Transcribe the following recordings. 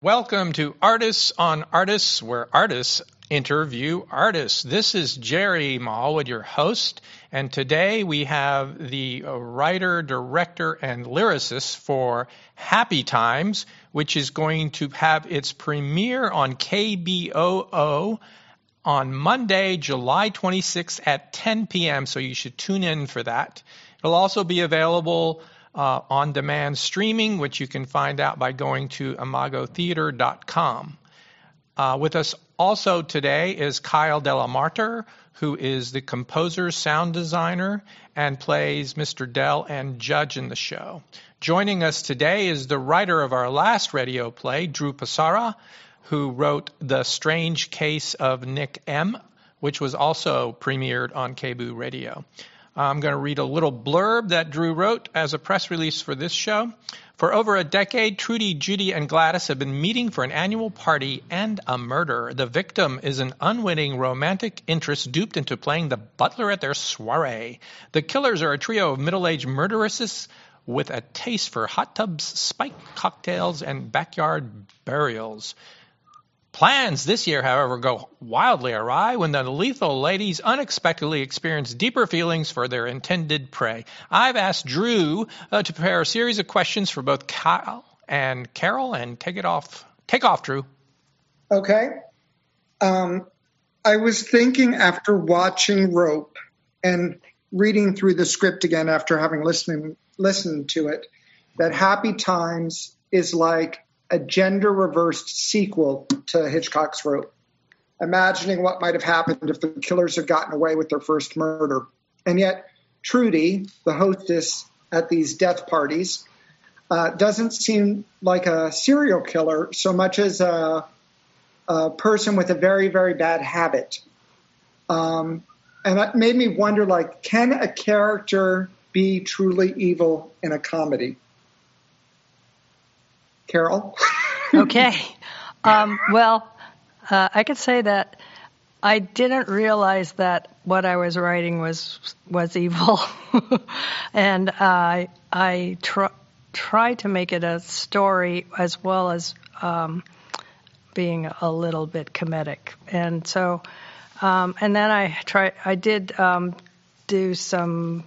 Welcome to Artists on Artists, where artists interview artists. This is Jerry Mallwood, your host, and today we have the writer, director, and lyricist for Happy Times, which is going to have its premiere on KBOO on Monday, July 26th at 10 p.m., so you should tune in for that. It'll also be available on-demand streaming, which you can find out by going to imagotheater.com. With us also today is Kyle Delamarter, who is the composer, sound designer, and plays Mr. Dell and Judge in the show. Joining us today is the writer of our last radio play, Drew Passara, who wrote The Strange Case of Nick M., which was also premiered on KBOO Radio. I'm going to read a little blurb that Drew wrote as a press release for this show. For over a decade, Trudy, Judy, and Gladys have been meeting for an annual party and a murder. The victim is an unwitting romantic interest duped into playing the butler at their soiree. The killers are a trio of middle-aged murderesses with a taste for hot tubs, spiked cocktails, and backyard burials. Plans this year, however, go wildly awry when the lethal ladies unexpectedly experience deeper feelings for their intended prey. I've asked Drew to prepare a series of questions for both Kyle and Carol, and take off, Drew. Okay. I was thinking after watching Rope and reading through the script again after having listened to it, that Happy Times is like a gender-reversed sequel to Hitchcock's Rope, imagining what might have happened if the killers had gotten away with their first murder. And yet, Trudy, the hostess at these death parties, doesn't seem like a serial killer so much as a person with a very, very bad habit. And that made me wonder, can a character be truly evil in a comedy? Carol? Okay. I could say that I didn't realize that what I was writing was evil. And I tried to make it a story as well as being a little bit comedic. And so, and then I did do some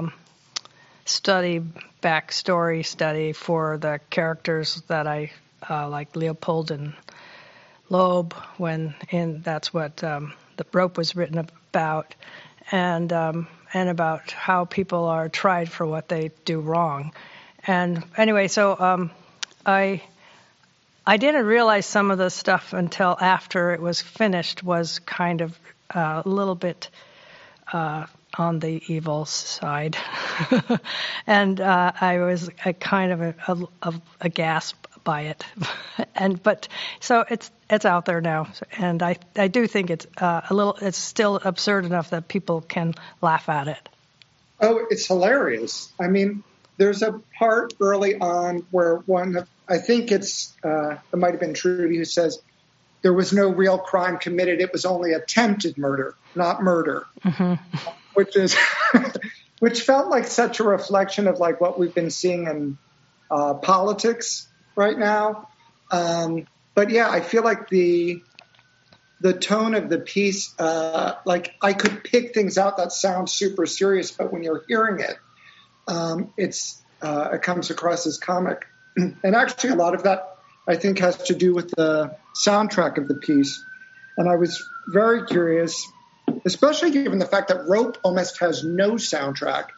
backstory study for the characters that I like Leopold and Loeb, that's what the Rope was written about, and about how people are tried for what they do wrong. And anyway, so I didn't realize some of the stuff until after it was finished was kind of a little bit on the evil side. And I was kind of aghast by it. But so it's out there now. And I do think it's it's still absurd enough that people can laugh at it. Oh, it's hilarious. I mean, there's a part early on where I think it might have been Trudy who says, there was no real crime committed. It was only attempted murder, not murder. Mm-hmm. Which felt like such a reflection of what we've been seeing in politics right now. But yeah, I feel like the tone of the piece, I could pick things out that sound super serious, but when you're hearing it, it comes across as comic. And actually, a lot of that I think has to do with the soundtrack of the piece. And I was very curious, especially given the fact that Rope almost has no soundtrack.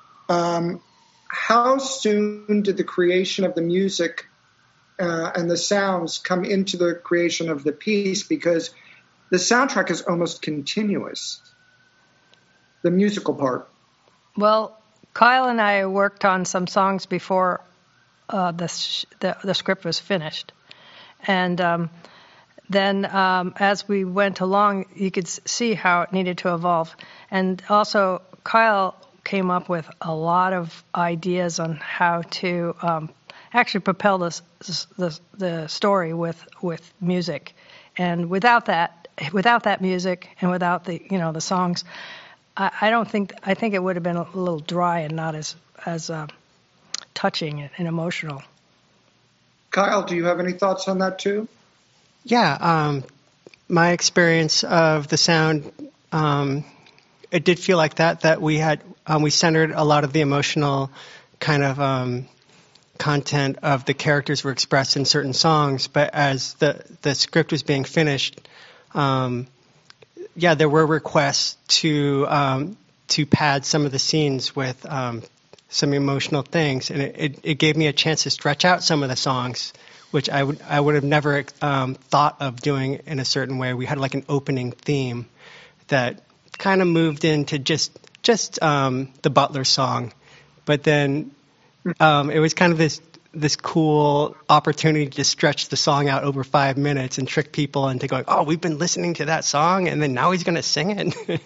How soon did the creation of the music and the sounds come into the creation of the piece? Because the soundtrack is almost continuous, the musical part. Well, Kyle and I worked on some songs before the script was finished. And then as we went along, you could see how it needed to evolve. And also, Kyle came up with a lot of ideas on how to actually propel the story with music. And without that music and without the songs, I think it would have been a little dry and not as touching and emotional. Kyle, do you have any thoughts on that too? Yeah, my experience of the sound, it did feel like that we had, we centered a lot of the emotional kind of content of the characters were expressed in certain songs, but as the script was being finished, there were requests to pad some of the scenes with some emotional things, and it gave me a chance to stretch out some of the songs, which I would have never thought of doing in a certain way. We had like an opening theme that kind of moved into just the Butler song, but then it was kind of this cool opportunity to stretch the song out over 5 minutes and trick people into going, oh, we've been listening to that song, and then now he's going to sing it.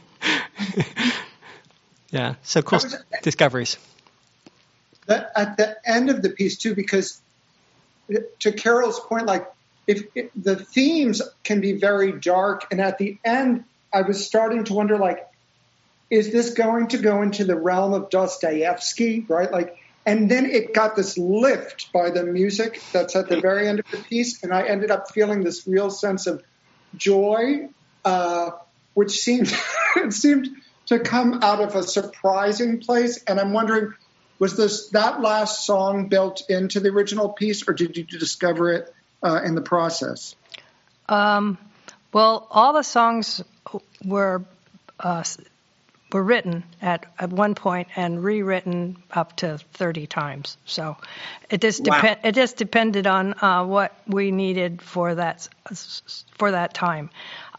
Yeah, so cool discoveries. At the end of the piece too, because to Carol's point, like if the themes can be very dark, and at the end, I was starting to wonder, like, is this going to go into the realm of Dostoevsky, right? Like, and then it got this lift by the music that's at the very end of the piece, and I ended up feeling this real sense of joy, which seemed to come out of a surprising place. And I'm wondering, was that last song built into the original piece, or did you discover it in the process? Well, all the songs were written at one point and rewritten up to 30 times. So it just depended on what we needed for that time.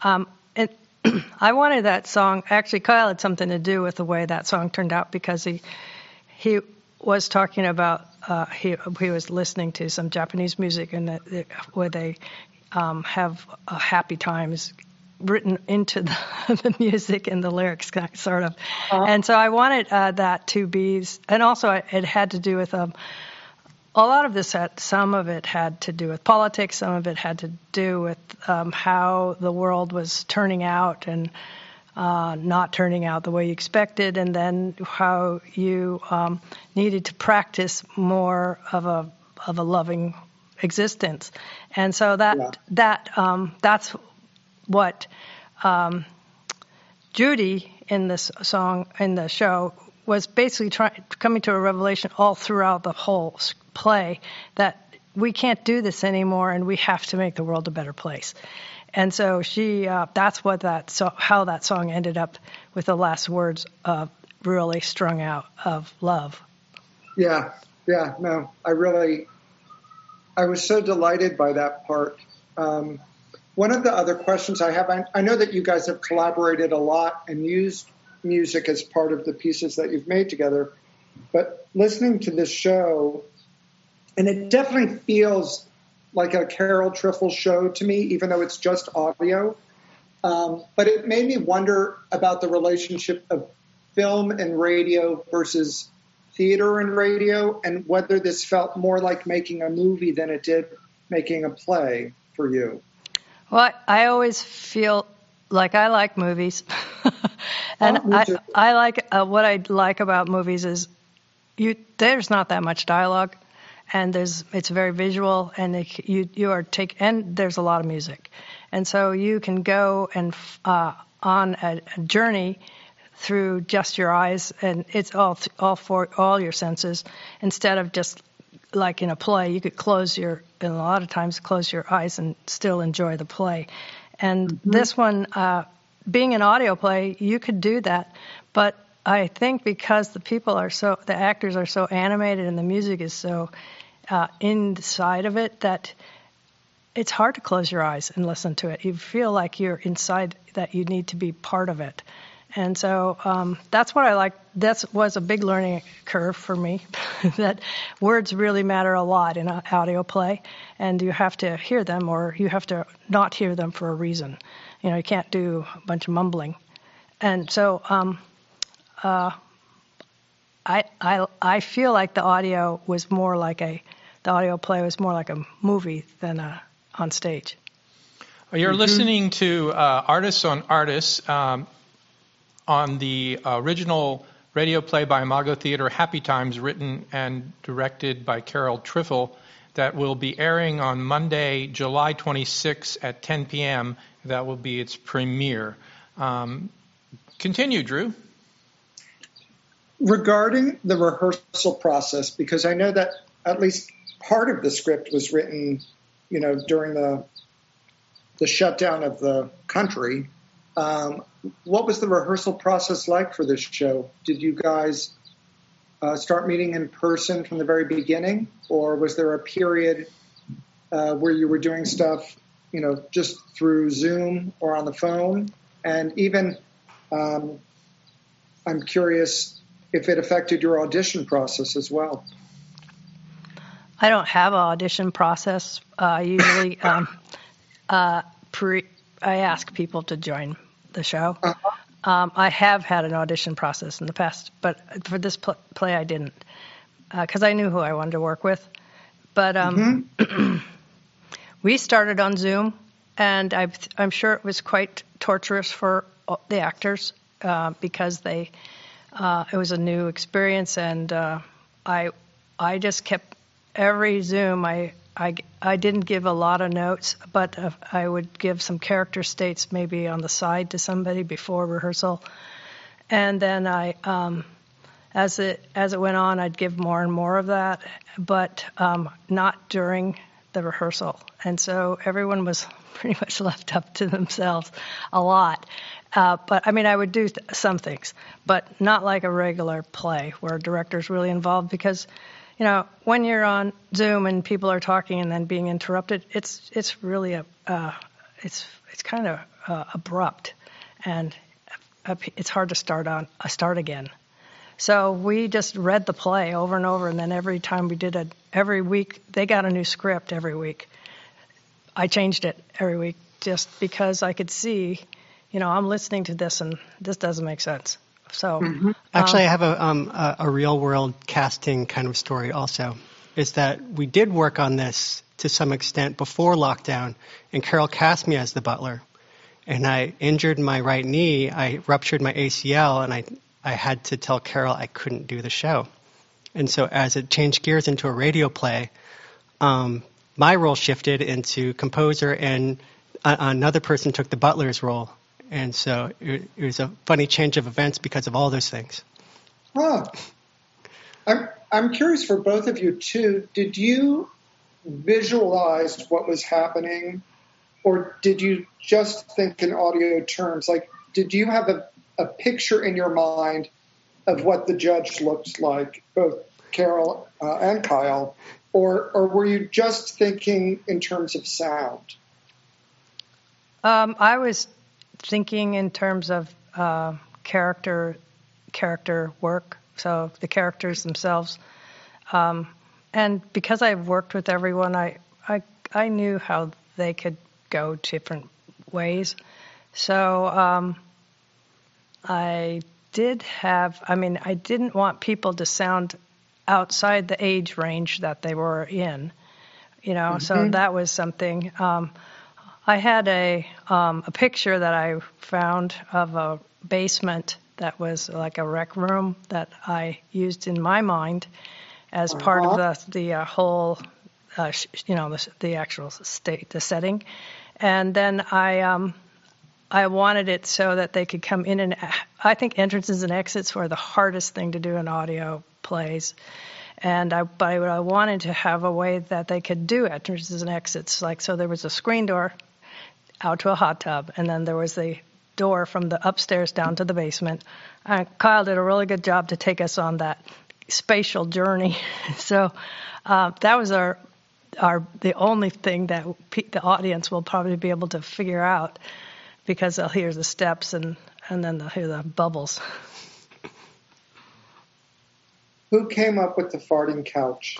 I wanted that song. Actually, Kyle had something to do with the way that song turned out, because he was talking about he was listening to some Japanese music and where they have happy times written into the music and the lyrics, sort of. And so I wanted that to be, and also it had to do with a lot of this. Some of it had to do with politics. Some of it had to do with how the world was turning out and not turning out the way you expected, and then how you needed to practice more of a loving existence. And so that's what Judy in this song, in the show, was basically coming to a revelation all throughout the whole play, that we can't do this anymore and we have to make the world a better place. And so that's what how that song ended up, with the last words really strung out of love. Yeah, no, I was so delighted by that part. One of the other questions I have, I know that you guys have collaborated a lot and used music as part of the pieces that you've made together, but listening to this show, and it definitely feels like a Carol Trifle show to me, even though it's just audio, but it made me wonder about the relationship of film and radio versus theater and radio, and whether this felt more like making a movie than it did making a play for you. Well, I always feel like I like movies, and I like what I like about movies is there's not that much dialogue, and it's very visual, and and there's a lot of music, and so you can go and on a journey through just your eyes, and it's all for all your senses, instead of just like in a play, you could and a lot of times close your eyes and still enjoy the play. And this one, being an audio play, you could do that. But I think because the actors are so animated and the music is so inside of it, that it's hard to close your eyes and listen to it. You feel like you're inside, that you need to be part of it. And so that's what I like. That was a big learning curve for me, that words really matter a lot in an audio play, and you have to hear them, or you have to not hear them for a reason. You can't do a bunch of mumbling. And so I feel like the audio play was more like a movie than on stage. Well, you're listening to Artists on Artists. On the original radio play by Imago Theater, Happy Times, written and directed by Carol Trifle. that will be airing on Monday, July 26 at 10 p.m. That will be its premiere. Continue, Drew. Regarding the rehearsal process, because I know that at least part of the script was written, during the shutdown of the country. What was the rehearsal process like for this show? Did you guys start meeting in person from the very beginning, or was there a period where you were doing stuff, just through Zoom or on the phone? And even, I'm curious if it affected your audition process as well. I don't have an audition process. Usually, I ask people to join the show. I have had an audition process in the past, but for this play I didn't, because I knew who I wanted to work with. But we started on Zoom, and I'm sure it was quite torturous for the actors because it was a new experience, and I just kept every Zoom. I didn't give a lot of notes, but I would give some character states maybe on the side to somebody before rehearsal, and then as it went on, I'd give more and more of that, but not during the rehearsal, and so everyone was pretty much left up to themselves a lot. But I mean, I would do some things, but not like a regular play where a director's really involved, because when you're on Zoom and people are talking and then being interrupted, it's really it's kind of abrupt, and it's hard to start again. So we just read the play over and over, and then every time we did it, every week they got a new script every week. I changed it every week just because I could see, I'm listening to this and this doesn't make sense. So actually, I have a real world casting kind of story also. Is that we did work on this to some extent before lockdown, and Carol cast me as the butler, and I injured my right knee. I ruptured my ACL, and I had to tell Carol I couldn't do the show. And so as it changed gears into a radio play, my role shifted into composer, and another person took the butler's role. And so it was a funny change of events because of all those things. I'm curious for both of you, too. Did you visualize what was happening, or did you just think in audio terms? Like, did you have a picture in your mind of what the judge looked like, both Carol and Kyle, or were you just thinking in terms of sound? I was thinking in terms of character work, so the characters themselves, and because I've worked with everyone, I knew how they could go different ways. So I didn't want people to sound outside the age range that they were in, so that was something. I had a picture that I found of a basement that was like a rec room that I used in my mind as part of the whole, the actual state, the setting. And then I wanted it so that they could come in and I think entrances and exits were the hardest thing to do in audio plays. And I wanted to have a way that they could do entrances and exits. Like, so there was a screen door out to a hot tub, and then there was the door from the upstairs down to the basement. Kyle did a really good job to take us on that spatial journey. So that was the only thing that the audience will probably be able to figure out, because they'll hear the steps and then they'll hear the bubbles. Who came up with the farting couch?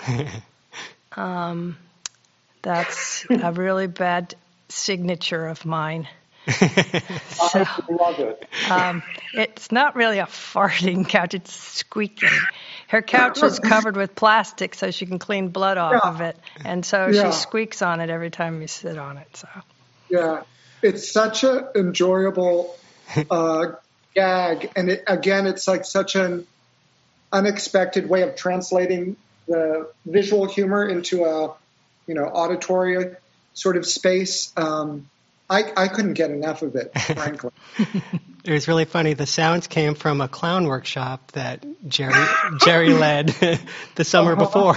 That's a really bad signature of mine. I love it. It's not really a farting couch, it's squeaking. Her couch is covered with plastic so she can clean blood off of it, and so she squeaks on it every time you sit on it. So yeah, it's such an enjoyable gag, and it's like such an unexpected way of translating the visual humor into a auditory sort of space. I couldn't get enough of it, frankly. It was really funny. The sounds came from a clown workshop that Jerry led the summer before.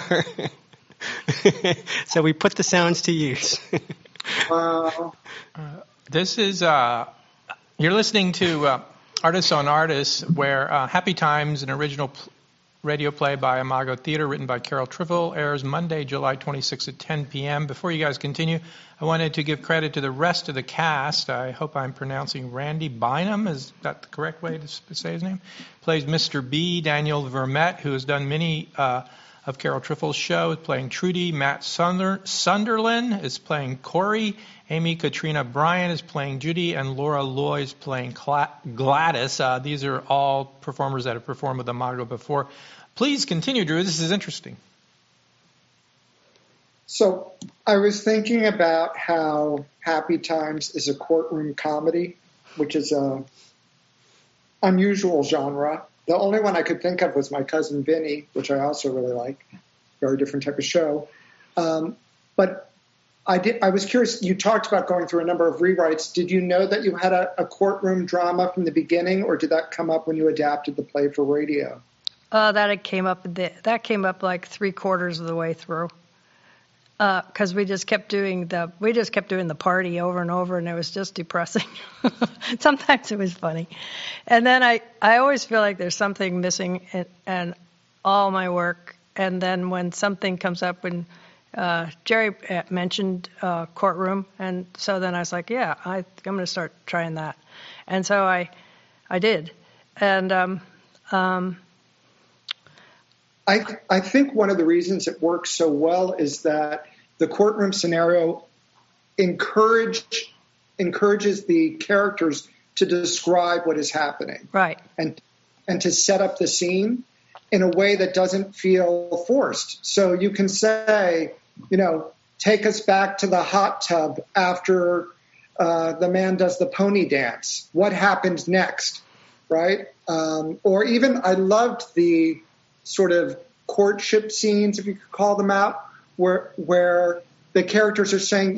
So we put the sounds to use. Wow. This is you're listening to Artists on Artists, where Happy Times, an original radio play by Imago Theater, written by Carol Trifle, airs Monday, July 26th at 10 p.m. Before you guys continue, I wanted to give credit to the rest of the cast. I hope I'm pronouncing Randy Bynum. Is that the correct way to say his name? Plays Mr. B. Daniel Vermette, who has done many of Carol Trifle's show, is playing Trudy. Matt Sunderland is playing Corey. Amy Katrina Bryan is playing Judy, and Laura Loy is playing Gladys. These are all performers that have performed with Imago before. Please continue, Drew. This is interesting. So I was thinking about how Happy Times is a courtroom comedy, which is a unusual genre. The only one I could think of was My Cousin Vinny, which I also really like. Very different type of show. But I was curious, you talked about going through a number of rewrites. Did you know that you had a courtroom drama from the beginning, or did that come up when you adapted the play for radio? That came up like 3/4 of the way through. Because we just kept doing the party over and over, and it was just depressing. Sometimes it was funny, and then I always feel like there's something missing in all my work. And then when something comes up, when Jerry mentioned courtroom, and so then I was like, yeah, I'm going to start trying that, and so I did, and I think one of the reasons it works so well is that the courtroom scenario encourages the characters to describe what is happening, right, and to set up the scene in a way that doesn't feel forced. So you can say, take us back to the hot tub after the man does the pony dance. What happened next, right? Or even I loved the sort of courtship scenes, if you could call them out, where the characters are saying,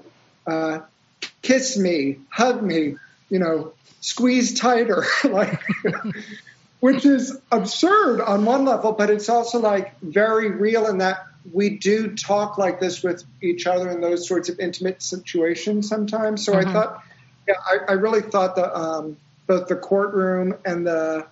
kiss me, hug me, squeeze tighter, which is absurd on one level, but it's also like very real in that we do talk like this with each other in those sorts of intimate situations sometimes. So I thought, I really thought that both the courtroom and the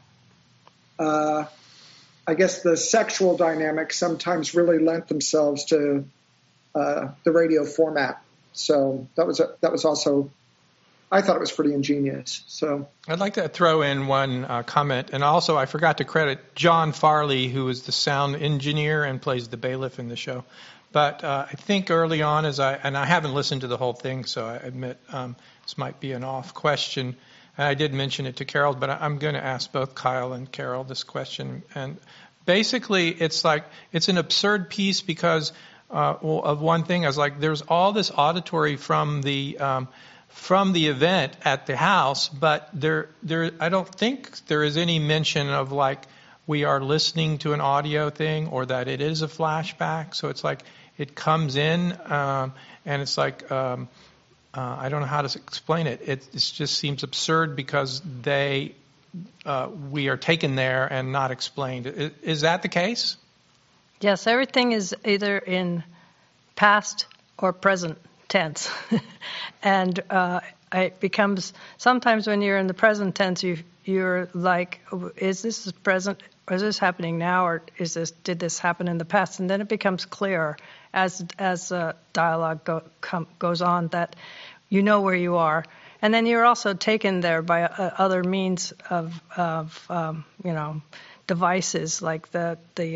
sexual dynamics sometimes really lent themselves to the radio format. So that was also, I thought it was pretty ingenious. So I'd like to throw in one comment, and also I forgot to credit John Farley, who is the sound engineer and plays the bailiff in the show. But I think early on, and I haven't listened to the whole thing, so I admit this might be an off question. And I did mention it to Carol, but I'm going to ask both Kyle and Carol this question. And basically, it's an absurd piece because of one thing. I was like, there's all this auditory from the event at the house, but there I don't think there is any mention of we are listening to an audio thing or that it is a flashback. So it's like it comes in and it's like I don't know how to explain it. It just seems absurd because we are taken there and not explained. Is that the case? Yes, everything is either in past or present tense. And it becomes, sometimes when you're in the present tense, you're like, is this present, or is this happening now, or did this happen in the past? And then it becomes clearer as dialogue goes on that you know where you are. And then you're also taken there by other means of devices, like the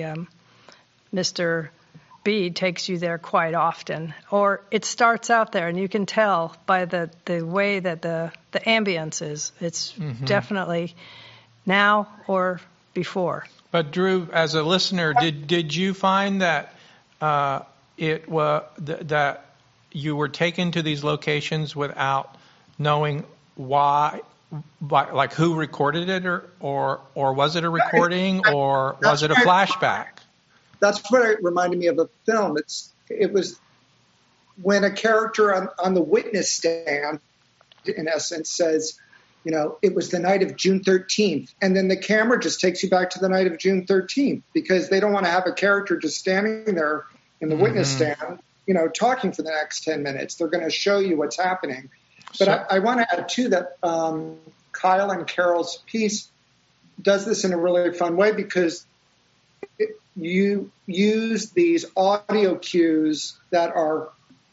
Mr. B takes you there quite often, or it starts out there, and you can tell by the way that the ambience is. It's definitely now or before. But Drew, as a listener, did you find that that you were taken to these locations without knowing why, like who recorded it, or was it a recording, or was it a flashback? That's what it reminded me of a film. It was when a character on the witness stand, in essence, says, it was the night of June 13th. And then the camera just takes you back to the night of June 13th because they don't want to have a character just standing there in the witness stand, talking for the next 10 minutes. They're going to show you what's happening. But I want to add, too, that Kyle and Carol's piece does this in a really fun way because you use these audio cues that are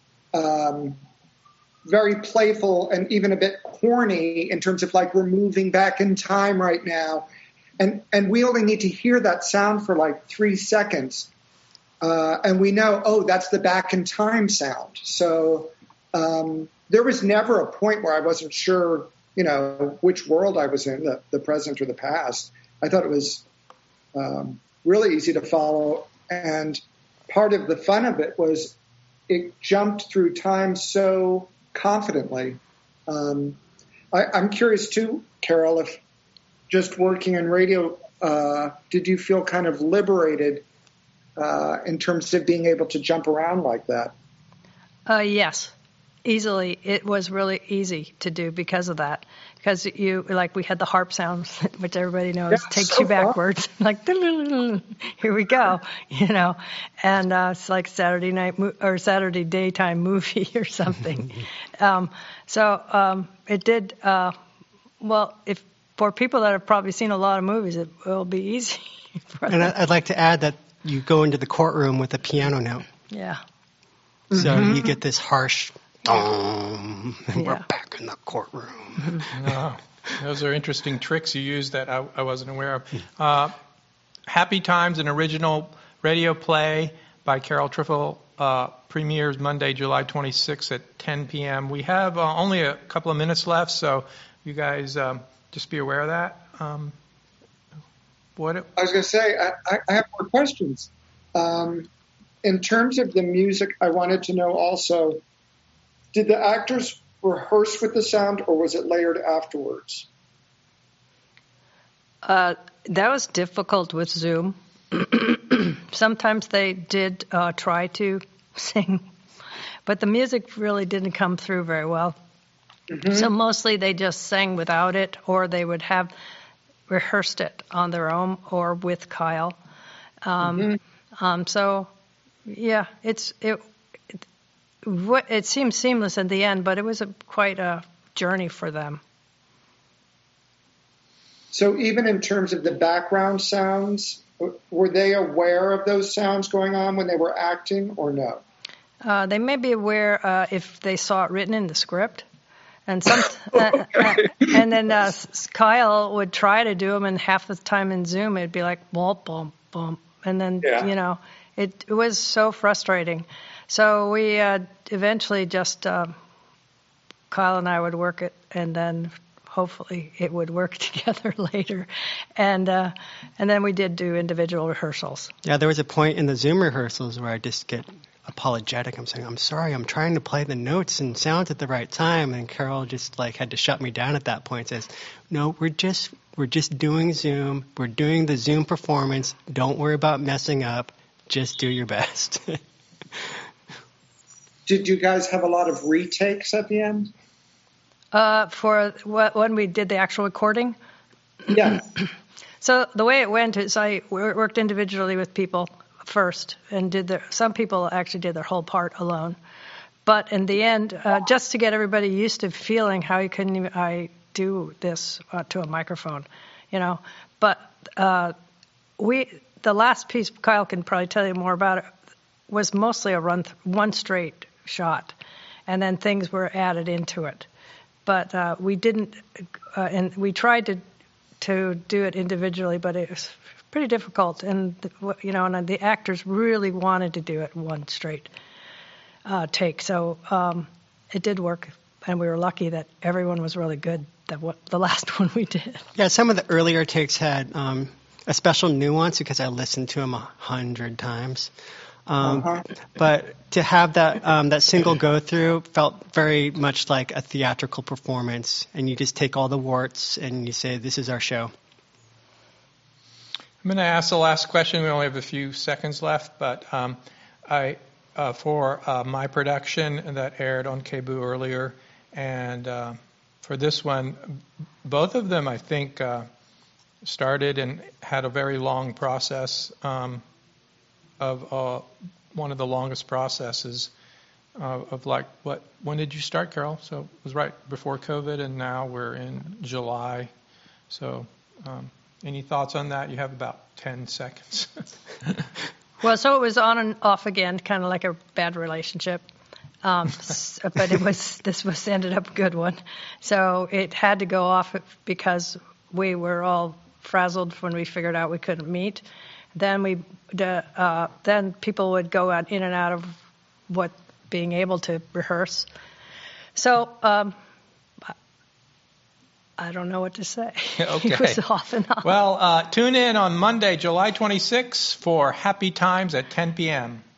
very playful and even a bit corny in terms of like we're moving back in time right now. And we only need to hear that sound for like 3 seconds. And we know, that's the back in time sound. So there was never a point where I wasn't sure, which world I was in, the present or the past. I thought it was really easy to follow. And part of the fun of it was it jumped through time so confidently. I'm curious too, Carol, if just working in radio, did you feel kind of liberated in terms of being able to jump around like that? Yes, easily. It was really easy to do because of that. Because we had the harp sounds, which everybody knows takes you backwards, like here we go, and it's like Saturday night or Saturday daytime movie or something. So it did. If for people that have probably seen a lot of movies, it will be easy. And I'd like to add that you go into the courtroom with a piano note. Yeah. So you get this harsh. And we're back in the courtroom. Those are interesting tricks you use that I wasn't aware of. Happy Times, an original radio play by Carol Trifle, premieres Monday, July 26th at 10 p.m. We have only a couple of minutes left, so you guys just be aware of that. I was going to say, I have more questions. In terms of the music, I wanted to know also, did the actors rehearse with the sound, or was it layered afterwards? That was difficult with Zoom. Sometimes they did try to sing, but the music really didn't come through very well. So mostly they just sang without it, or they would have rehearsed it on their own or with Kyle. So, yeah, it seemed seamless in the end, but it was quite a journey for them. So even in terms of the background sounds, were they aware of those sounds going on when they were acting or no? They may be aware if they saw it written in the script. And and then Kyle would try to do them, and half the time in Zoom it'd be like bump, bump, bump. And then, it was so frustrating. So we eventually just, Kyle and I would work it, and then hopefully it would work together later. And then we did do individual rehearsals. Yeah, there was a point in the Zoom rehearsals where I just get apologetic. I'm saying, I'm sorry, I'm trying to play the notes and sounds at the right time. And Carol just had to shut me down at that point. Says, no, we're just doing Zoom. We're doing the Zoom performance. Don't worry about messing up. Just do your best. Did you guys have a lot of retakes at the end? For when we did the actual recording? Yeah. So the way it went is I worked individually with people first, and some people actually did their whole part alone. But in the end, just to get everybody used to feeling how I do this to a microphone, But the last piece, Kyle can probably tell you more about it, was mostly one straight shot, and then things were added into it. But we didn't, and we tried to do it individually, but it was pretty difficult. And and the actors really wanted to do it one straight take, so it did work, and we were lucky that everyone was really good. The last one we did. Yeah, some of the earlier takes had a special nuance because I listened to them 100 times. But to have that single go through felt very much like a theatrical performance, and you just take all the warts and you say, "This is our show." I'm going to ask the last question. We only have a few seconds left, but for my production that aired on KBOO earlier, and for this one, both of them I think started and had a very long process of one of the longest processes of like what? When did you start, Carol? So it was right before COVID, and now we're in July. So any thoughts on that? You have about 10 seconds. Well, so it was on and off again, kind of like a bad relationship. But this ended up a good one. So it had to go off because we were all frazzled when we figured out we couldn't meet. Then then people would go out in and out of being able to rehearse. So I don't know what to say. Okay. It was off and on. Well, tune in on Monday, July 26th for Happy Times at 10 p.m.